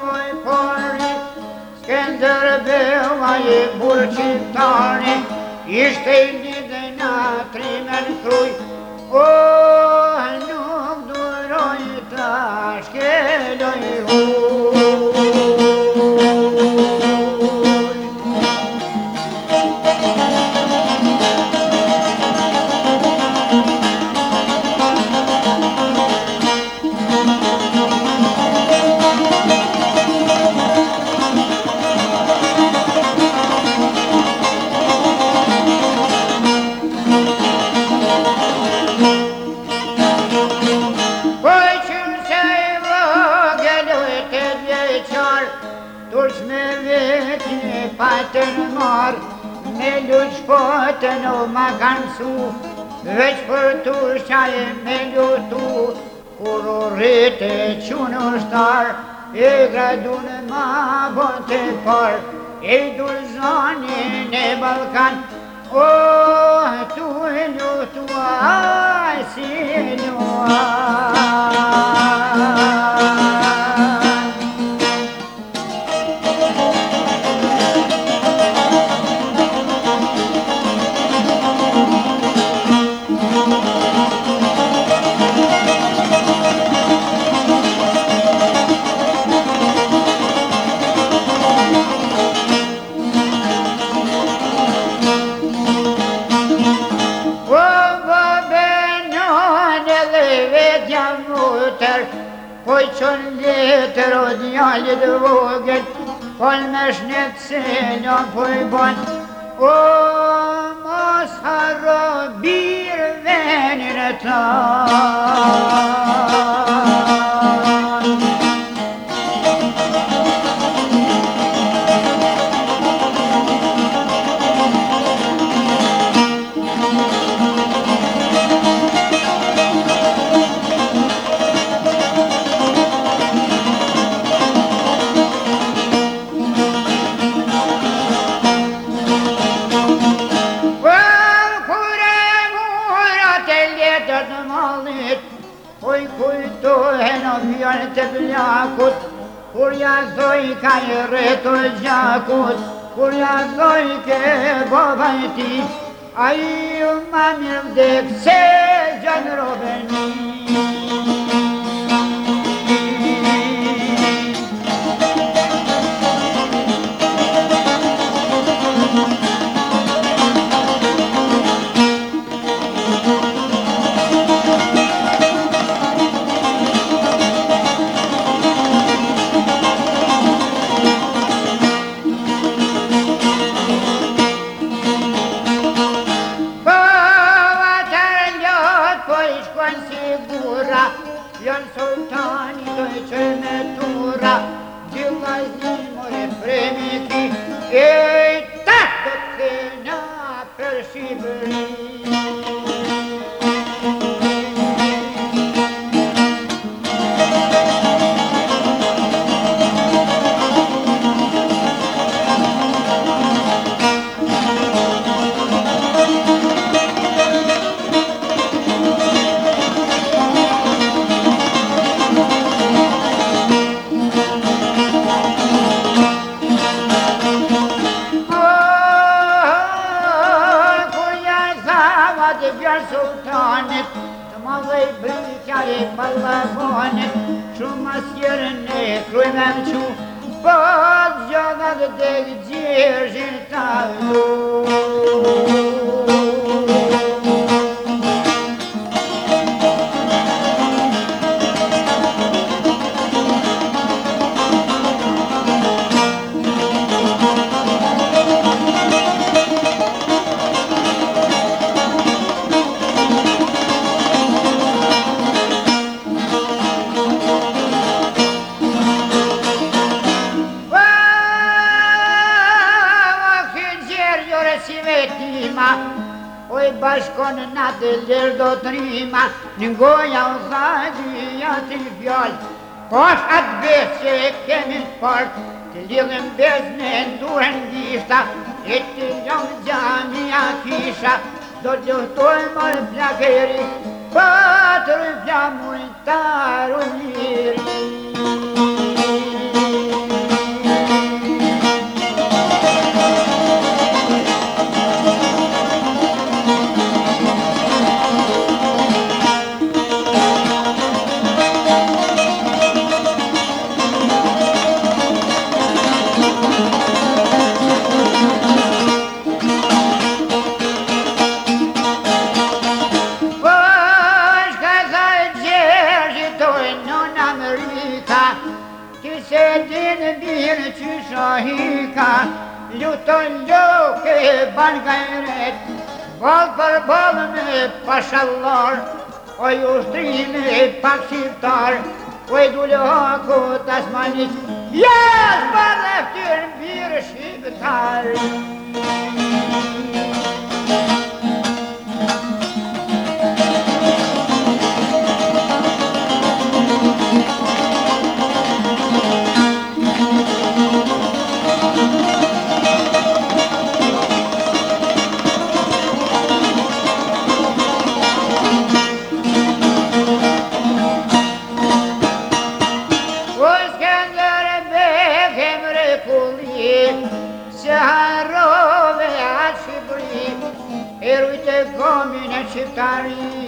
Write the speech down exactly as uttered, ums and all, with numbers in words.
oj pori, Skanderbeu ai burqitari, ishte I lidhe natri me l'kruj, o nuk duroj ta shkeloj huj. Patën marë, me luq potën o ma kanë su, veç për tu shqaje me lutu, kur u rrite qunë ushtar, e gradun ma bon të par, e dur zonin e Balkan, o tu e lutu a si luan. Poj qënë letër o djallit vogël, pol me shnet se në poj bon, o mos harro birë venin e tanë. Oj kujtohen o fjallë të plakut, kur jazoj ka I rretur gjakut, kur jazoj ke babaj ti, a I u ma mirë vdek se gjanë robeni. Janë sultani doj që me tura, gjitha zimore premi ki, e ta të kena për Shqipëri. Sultanit, të madhej brykja I balabonit, shumë asjerën e kruj me më qu, po gjodat dhe gjirëshin ta lu. Oj bashkon në të lirë do të rima, në goja u thajgjia të fjallë, posh atë besë që e kemi në fort, të lidhëm besë me nduhen gjishta, e të ljongë gjamia kisha, do të luhtojmë o plakeri, patër flamurin taru njëri. bir çüşahi ka Luton loke ban gayret Bal par balını paşallar Oy ustrini pakşiftar Oy dulako tasmanit Yaz barleftir bir şibtar Shibri, Erute Gomine Shibtari